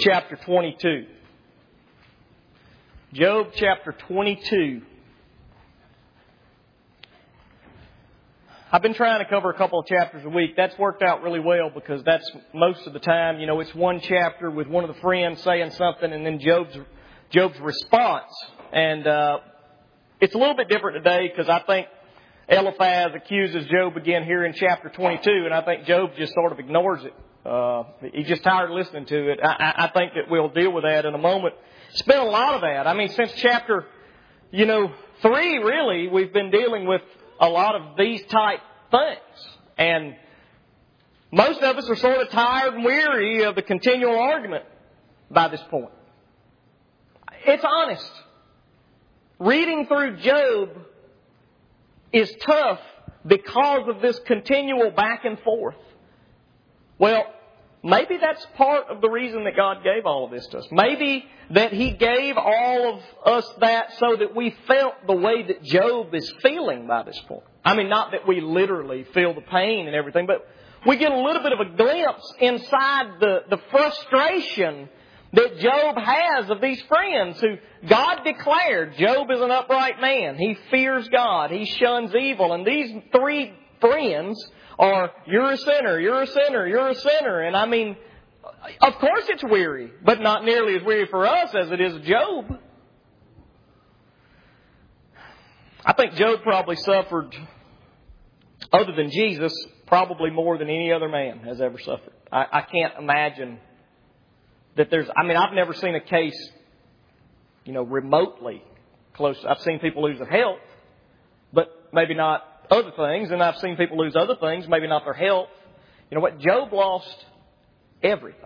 chapter 22. Job chapter 22. I've been trying to cover a couple of chapters a week. That's worked out really well because that's most of the time, it's one chapter with one of the friends saying something and then Job's response. And it's a little bit different today because I think Eliphaz accuses Job again here in chapter 22, and I think Job just sort of ignores it. He's just tired of listening to it. I think that we'll deal with that in a moment. It's been a lot of that. I mean, since chapter, 3, really, we've been dealing with a lot of these type things. And most of us are sort of tired and weary of the continual argument by this point. It's honest. Reading through Job is tough because of this continual back and forth. Well, maybe that's part of the reason that God gave all of this to us. Maybe that He gave all of us that so that we felt the way that Job is feeling by this point. I mean, not that we literally feel the pain and everything, but we get a little bit of a glimpse inside the frustration that Job has of these friends who God declared Job is an upright man. He fears God. He shuns evil. And these three friends are, you're a sinner, you're a sinner, you're a sinner. And I mean, of course it's weary, but not nearly as weary for us as it is Job. I think Job probably suffered, other than Jesus, probably more than any other man has ever suffered. I can't imagine that I've never seen a case, remotely close. I've seen people lose their health, but maybe not other things. And I've seen people lose other things, maybe not their health. You know what? Job lost everything.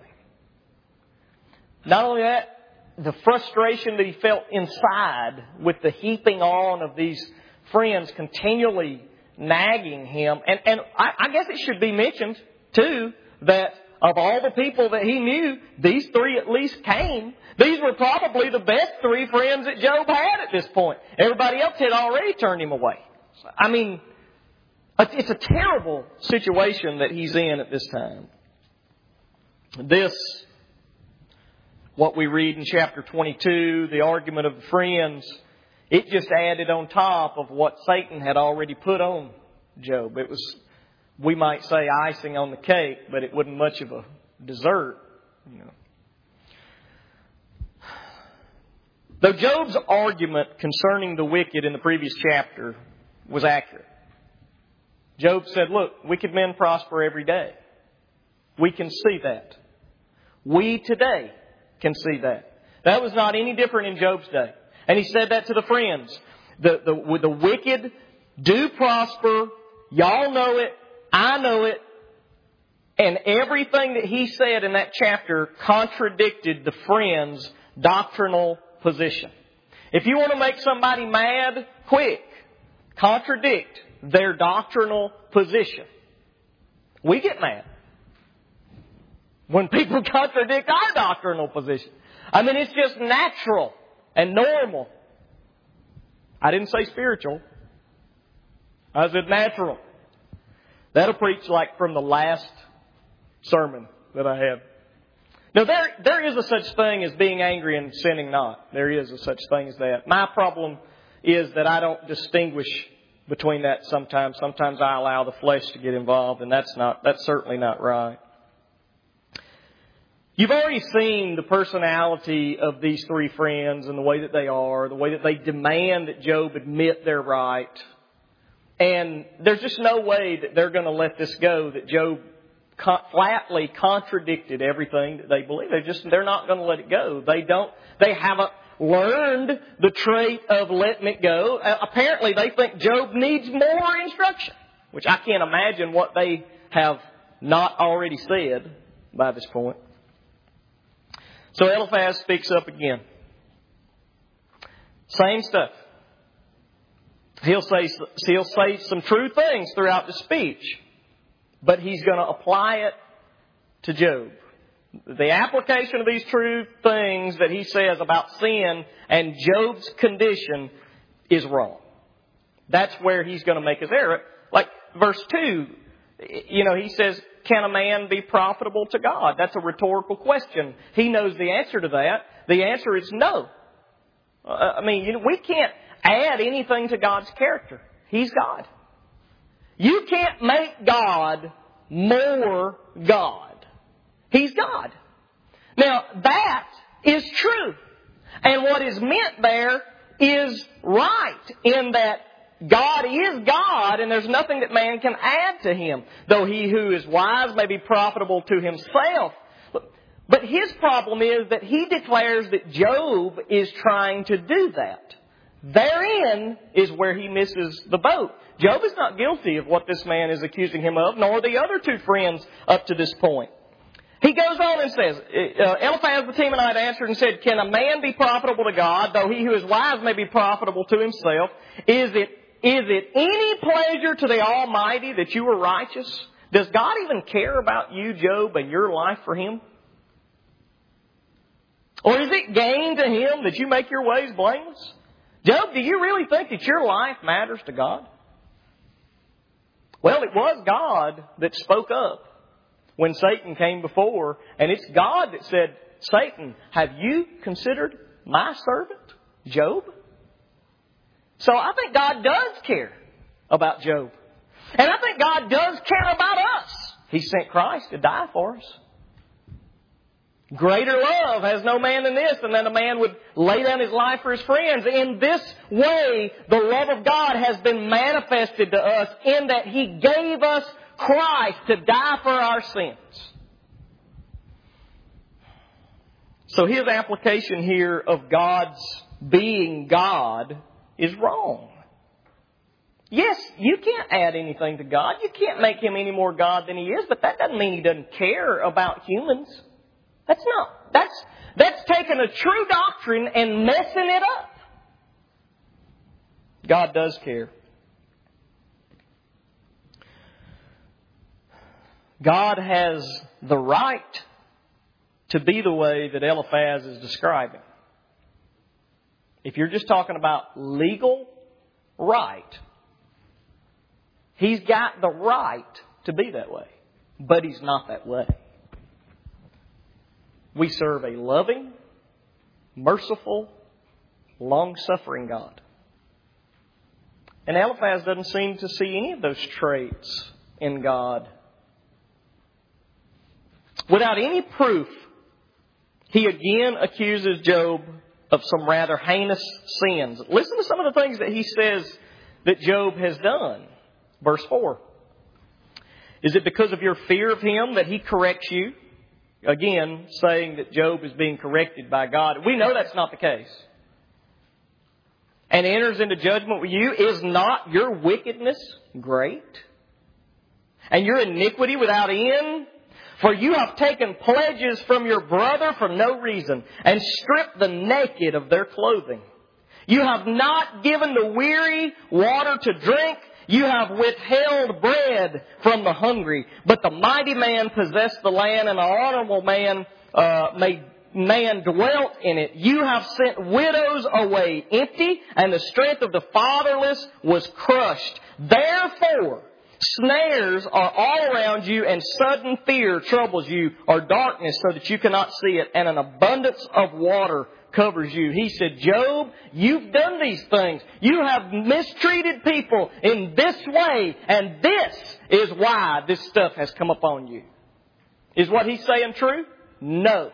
Not only that, the frustration that he felt inside with the heaping on of these friends continually nagging him. And I guess it should be mentioned, too, that of all the people that he knew, these three at least came. These were probably the best three friends that Job had at this point. Everybody else had already turned him away. I mean, it's a terrible situation that he's in at this time. This, what we read in chapter 22, the argument of the friends, it just added on top of what Satan had already put on Job. It was, we might say, icing on the cake, but it wasn't much of a dessert. Though Job's argument concerning the wicked in the previous chapter was accurate. Job said, look, wicked men prosper every day. We can see that. We today can see that. That was not any different in Job's day. And he said that to the friends. The wicked do prosper. Y'all know it. I know it. And everything that he said in that chapter contradicted the friends' doctrinal position. If you want to make somebody mad, quick, contradict their doctrinal position. We get mad when people contradict our doctrinal position. I mean, it's just natural and normal. I didn't say spiritual. I said natural. That'll preach like from the last sermon that I had. Now, there is a such thing as being angry and sinning not. There is a such thing as that. My problem is that I don't distinguish between that sometimes. Sometimes I allow the flesh to get involved, and that's certainly not right. You've already seen the personality of these three friends and the way that they are, the way that they demand that Job admit they're right. And there's just no way that they're going to let this go, that Job flatly contradicted everything that they believe. They're not going to let it go. They haven't learned the trait of letting it go. Apparently they think Job needs more instruction, which I can't imagine what they have not already said by this point. So Eliphaz speaks up again. Same stuff. He'll say some true things throughout the speech, but he's going to apply it to Job. The application of these true things that he says about sin and Job's condition is wrong. That's where he's going to make his error. Like verse 2, he says, can a man be profitable to God? That's a rhetorical question. He knows the answer to that. The answer is no. We can't add anything to God's character. He's God. You can't make God more God. He's God. Now, that is true. And what is meant there is right in that God is God and there's nothing that man can add to Him. Though he who is wise may be profitable to himself. But his problem is that he declares that Job is trying to do that. Therein is where he misses the boat. Job is not guilty of what this man is accusing him of, nor the other two friends up to this point. He goes on and says, Eliphaz the Temanite answered and said, can a man be profitable to God, though he who is wise may be profitable to himself? Is it any pleasure to the Almighty that you are righteous? Does God even care about you, Job, and your life for Him? Or is it gain to Him that you make your ways blameless? Job, do you really think that your life matters to God? Well, it was God that spoke up when Satan came before, and it's God that said, Satan, have you considered my servant, Job? So I think God does care about Job. And I think God does care about us. He sent Christ to die for us. Greater love has no man than this, and that a man would lay down his life for his friends. In this way, the love of God has been manifested to us in that He gave us Christ to die for our sins. So his application here of God's being God is wrong. Yes, you can't add anything to God. You can't make Him any more God than He is, but that doesn't mean He doesn't care about humans. That's taking a true doctrine and messing it up. God does care. God has the right to be the way that Eliphaz is describing. If you're just talking about legal right, He's got the right to be that way. But He's not that way. We serve a loving, merciful, long-suffering God. And Eliphaz doesn't seem to see any of those traits in God. Without any proof, he again accuses Job of some rather heinous sins. Listen to some of the things that he says that Job has done. Verse 4. Is it because of your fear of Him that He corrects you? Again, saying that Job is being corrected by God. We know that's not the case. And enters into judgment with you. Is not your wickedness great? And your iniquity without end? For you have taken pledges from your brother for no reason, and stripped the naked of their clothing. You have not given the weary water to drink. You have withheld bread from the hungry. But the mighty man possessed the land, and the honorable man dwelt in it. You have sent widows away empty, and the strength of the fatherless was crushed. Therefore, snares are all around you, and sudden fear troubles you, or darkness so that you cannot see it, and an abundance of water covers you. He said, Job, you've done these things. You have mistreated people in this way, and this is why this stuff has come upon you. Is what he's saying true? No.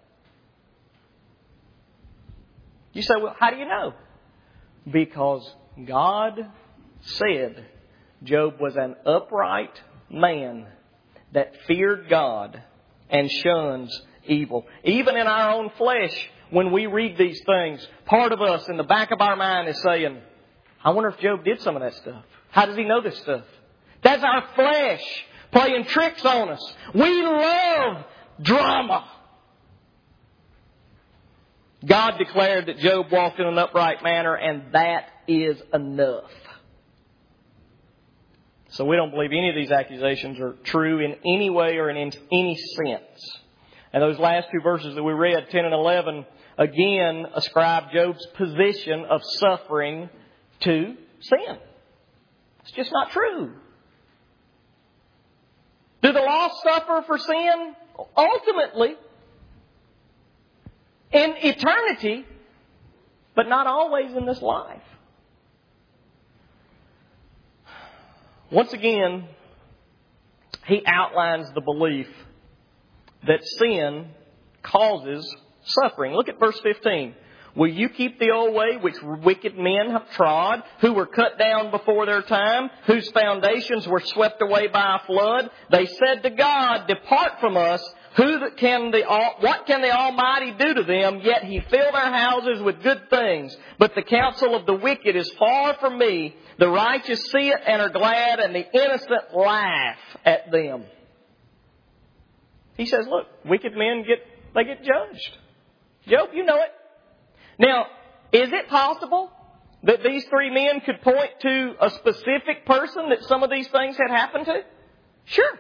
You say, well, how do you know? Because God said Job was an upright man that feared God and shuns evil. Even in our own flesh, when we read these things, part of us in the back of our mind is saying, I wonder if Job did some of that stuff. How does he know this stuff? That's our flesh playing tricks on us. We love drama. God declared that Job walked in an upright manner, and that is enough. So we don't believe any of these accusations are true in any way or in any sense. And those last two verses that we read, 10 and 11, again ascribe Job's position of suffering to sin. It's just not true. Do the lost suffer for sin? Ultimately, in eternity, but not always in this life. Once again, he outlines the belief that sin causes suffering. Look at verse 15. Will you keep the old way which wicked men have trod, who were cut down before their time, whose foundations were swept away by a flood? They said to God, depart from us. What can the Almighty do to them? Yet He filled our houses with good things. But the counsel of the wicked is far from me. The righteous see it and are glad, and the innocent laugh at them. He says, look, wicked men get judged. Job, you know it. Now, is it possible that these three men could point to a specific person that some of these things had happened to? Sure.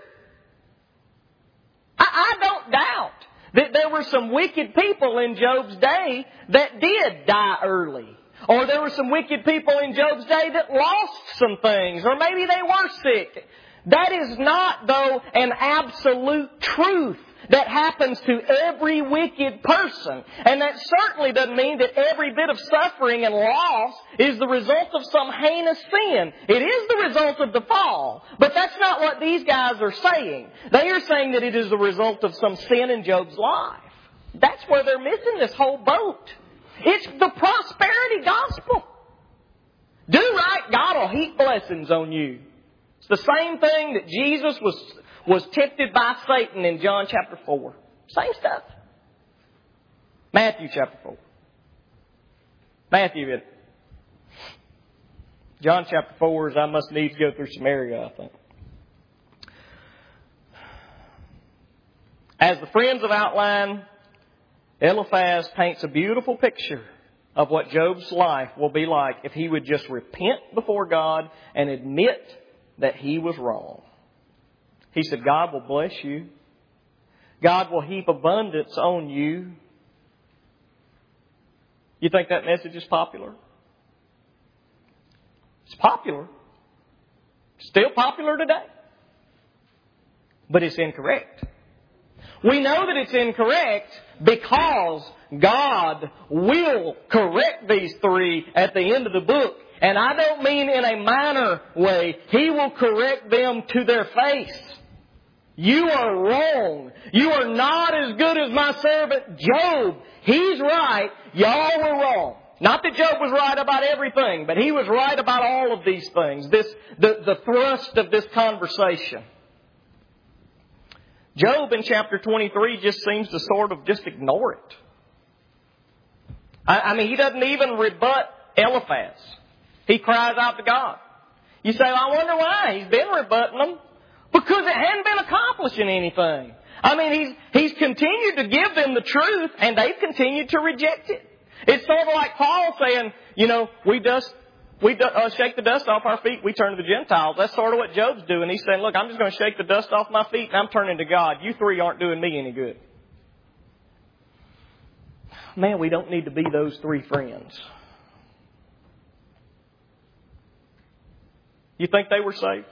I don't doubt that there were some wicked people in Job's day that did die early. Or there were some wicked people in Job's day that lost some things. Or maybe they were sick. That is not, though, an absolute truth that happens to every wicked person. And that certainly doesn't mean that every bit of suffering and loss is the result of some heinous sin. It is the result of the fall. But that's not what these guys are saying. They are saying that it is the result of some sin in Job's life. That's where they're missing this whole boat. It's the prosperity gospel. Do right, God will heap blessings on you. It's the same thing that Jesus was tempted by Satan in John chapter 4. Same stuff. Matthew chapter 4. Matthew. John chapter 4 is I must needs go through Samaria, I think. As the friends have outlined, Eliphaz paints a beautiful picture of what Job's life will be like if he would just repent before God and admit that he was wrong. He said, God will bless you. God will heap abundance on you. You think that message is popular? It's popular. Still popular today. But it's incorrect. We know that it's incorrect because God will correct these three at the end of the book. And I don't mean in a minor way. He will correct them to their face. You are wrong. You are not as good as my servant Job. He's right. Y'all were wrong. Not that Job was right about everything, but he was right about all of these things. The thrust of this conversation. Job in chapter 23 just seems to sort of just ignore it. I mean, he doesn't even rebut Eliphaz. He cries out to God. You say, I wonder why. He's been rebutting them. Because it hadn't been accomplishing anything. I mean, he's continued to give them the truth, and they've continued to reject it. It's sort of like Paul saying, you know, we shake the dust off our feet, we turn to the Gentiles. That's sort of what Job's doing. He's saying, look, I'm just going to shake the dust off my feet, and I'm turning to God. You three aren't doing me any good. Man, we don't need to be those three friends. You think they were saved?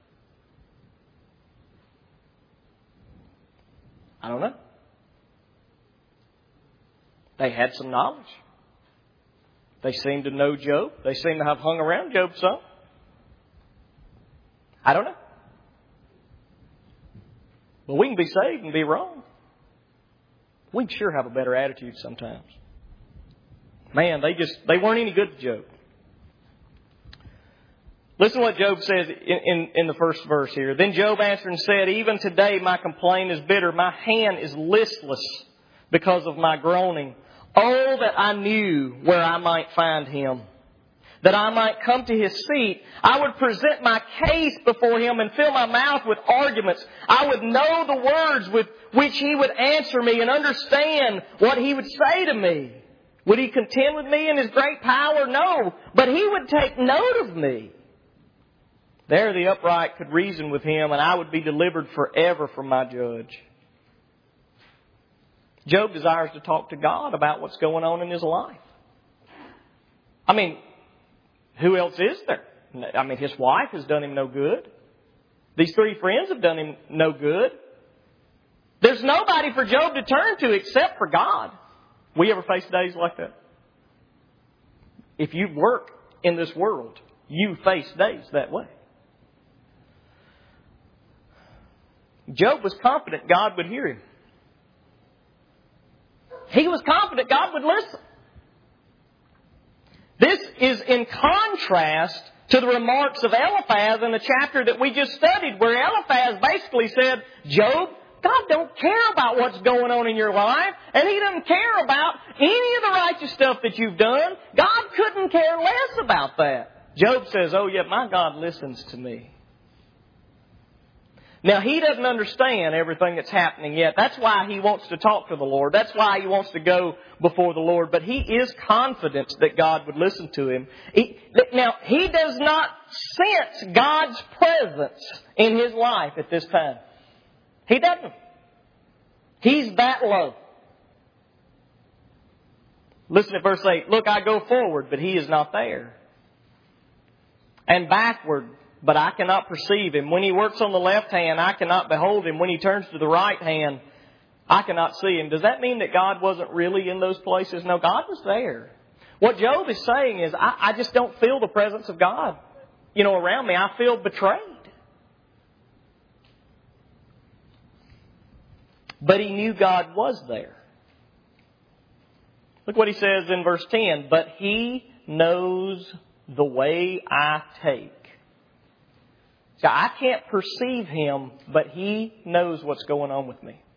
I don't know. They had some knowledge. They seemed to know Job. They seem to have hung around Job some. I don't know. But we can be saved and be wrong. We can sure have a better attitude sometimes. Man, they weren't any good to Job. Listen to what Job says in the first verse here. Then Job answered and said, even today my complaint is bitter. My hand is listless because of my groaning. Oh, that I knew where I might find him, that I might come to his seat. I would present my case before him and fill my mouth with arguments. I would know the words with which he would answer me and understand what he would say to me. Would he contend with me in his great power? No, but he would take note of me. There the upright could reason with him, and I would be delivered forever from my judge. Job desires to talk to God about what's going on in his life. I mean, who else is there? I mean, his wife has done him no good. These 3 friends have done him no good. There's nobody for Job to turn to except for God. We ever face days like that? If you work in this world, you face days that way. Job was confident God would hear him. He was confident God would listen. This is in contrast to the remarks of Eliphaz in the chapter that we just studied, where Eliphaz basically said, Job, God don't care about what's going on in your life, and He doesn't care about any of the righteous stuff that you've done. God couldn't care less about that. Job says, oh yeah, my God listens to me. Now, he doesn't understand everything that's happening yet. That's why he wants to talk to the Lord. That's why he wants to go before the Lord. But he is confident that God would listen to him. Now, he does not sense God's presence in his life at this time. He doesn't. He's that low. Listen to verse 8. Look, I go forward, but He is not there. And backward, but I cannot perceive Him. When He works on the left hand, I cannot behold Him. When He turns to the right hand, I cannot see Him. Does that mean that God wasn't really in those places? No, God was there. What Job is saying is, I just don't feel the presence of God, around me. I feel betrayed. But he knew God was there. Look what he says in verse 10. But He knows the way I take. So I can't perceive Him, but He knows what's going on with me.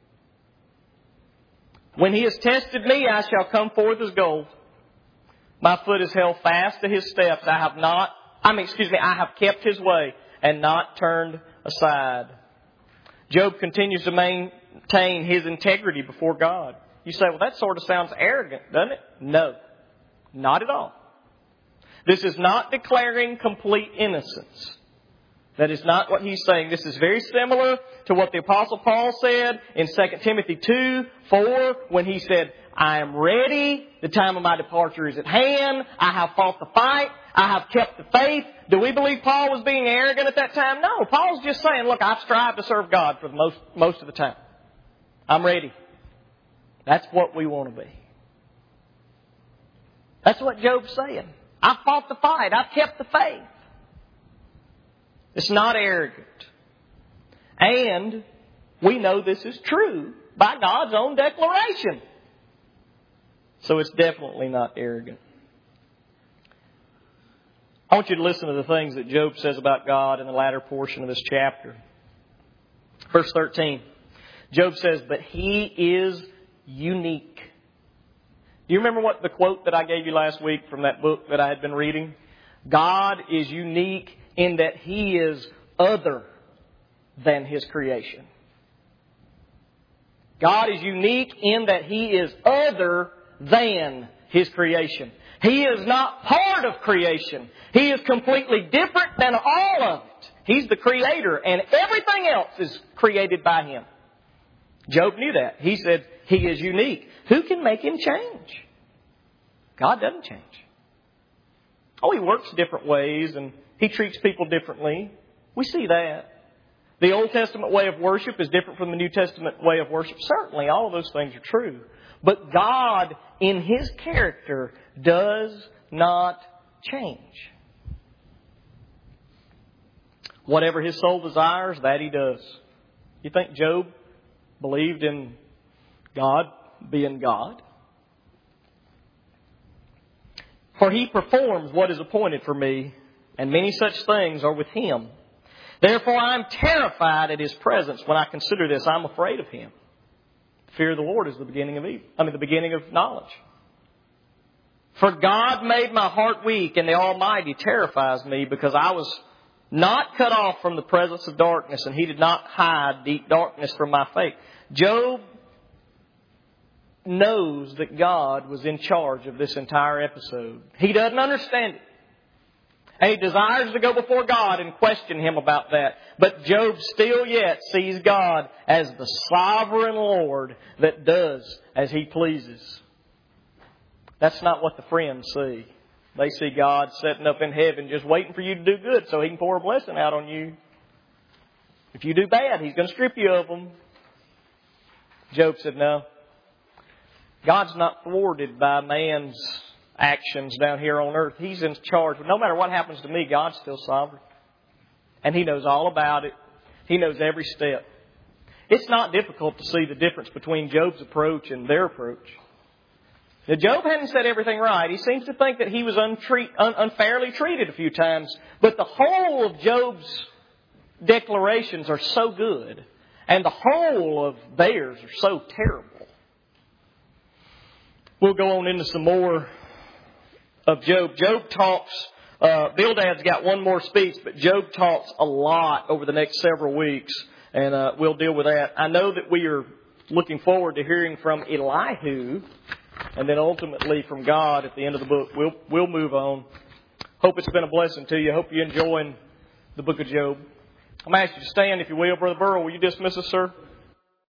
When He has tested me, I shall come forth as gold. My foot is held fast to His steps. I have kept His way and not turned aside. Job continues to maintain his integrity before God. You say, well, that sort of sounds arrogant, doesn't it? No, not at all. This is not declaring complete innocence. That is not what he's saying. This is very similar to what the Apostle Paul said in 2 Timothy 2:4 when he said, I am ready. The time of my departure is at hand. I have fought the fight. I have kept the faith. Do we believe Paul was being arrogant at that time? No. Paul's just saying, look, I've strived to serve God for the most of the time. I'm ready. That's what we want to be. That's what Job's saying. I've fought the fight. I've kept the faith. It's not arrogant. And we know this is true by God's own declaration. So it's definitely not arrogant. I want you to listen to the things that Job says about God in the latter portion of this chapter. Verse 13. Job says, but He is unique. Do you remember what the quote that I gave you last week from that book that I had been reading? God is unique in that He is other than His creation. God is unique in that He is other than His creation. He is not part of creation. He is completely different than all of it. He's the Creator, and everything else is created by Him. Job knew that. He said He is unique. Who can make Him change? God doesn't change. Oh, He works different ways and He treats people differently. We see that. The Old Testament way of worship is different from the New Testament way of worship. Certainly, all of those things are true. But God, in His character, does not change. Whatever his soul desires, that he does. You think Job believed in God being God? For He performs what is appointed for me, and many such things are with Him. Therefore I am terrified at His presence. When I consider this, I'm afraid of Him. Fear of the Lord is the beginning of the beginning of knowledge. For God made my heart weak, and the Almighty terrifies me, because I was not cut off from the presence of darkness, and He did not hide deep darkness from my face. Job knows that God was in charge of this entire episode. He doesn't understand it. And he desires to go before God and question Him about that. But Job still yet sees God as the sovereign Lord that does as He pleases. That's not what the friends see. They see God sitting up in heaven just waiting for you to do good so He can pour a blessing out on you. If you do bad, He's going to strip you of them. Job said, no. God's not thwarted by man's actions down here on earth. He's in charge. But no matter what happens to me, God's still sovereign. And He knows all about it. He knows every step. It's not difficult to see the difference between Job's approach and their approach. Now, Job hadn't said everything right. He seems to think that he was unfairly treated a few times. But the whole of Job's declarations are so good. And the whole of theirs are so terrible. We'll go on into some more of Job. Job talks, Bildad's got one more speech, but Job talks a lot over the next several weeks. And we'll deal with that. I know that we are looking forward to hearing from Elihu. And then ultimately from God at the end of the book. We'll move on. Hope it's been a blessing to you. Hope you're enjoying the book of Job. I'm going to ask you to stand, if you will. Brother Burrow, will you dismiss us, sir?